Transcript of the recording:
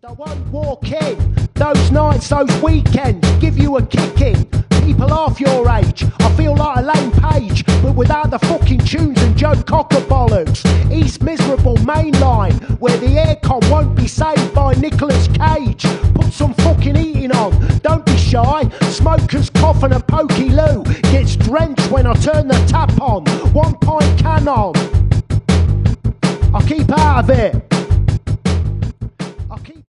I won't walk in. Those nights, those weekends give you a kicking. People half your age, I feel like Elaine Page, but without the fucking tunes and Joe Cocker bollocks. East Miserable Mainline, where the aircon won't be saved by Nicolas Cage. Put some fucking eating on, don't be shy. Smokers cough and a pokey loo gets drenched when I turn the tap on. 1 pint can on, I keep out of it.